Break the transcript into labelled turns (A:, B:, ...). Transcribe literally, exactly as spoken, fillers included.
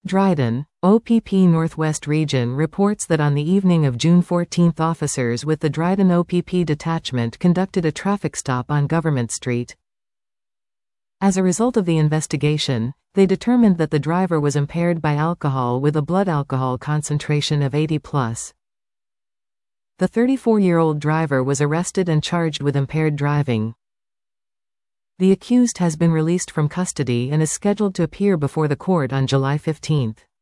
A: Dryden, O P P Northwest Region reports that on the evening of June fourteenth officers with the Dryden O P P detachment conducted a traffic stop on Government Street. As a result of the investigation, they determined that the driver was impaired by alcohol with a blood alcohol concentration of eighty plus. The thirty-four-year-old driver was arrested and charged with impaired driving. The accused has been released from custody and is scheduled to appear before the court on July fifteenth.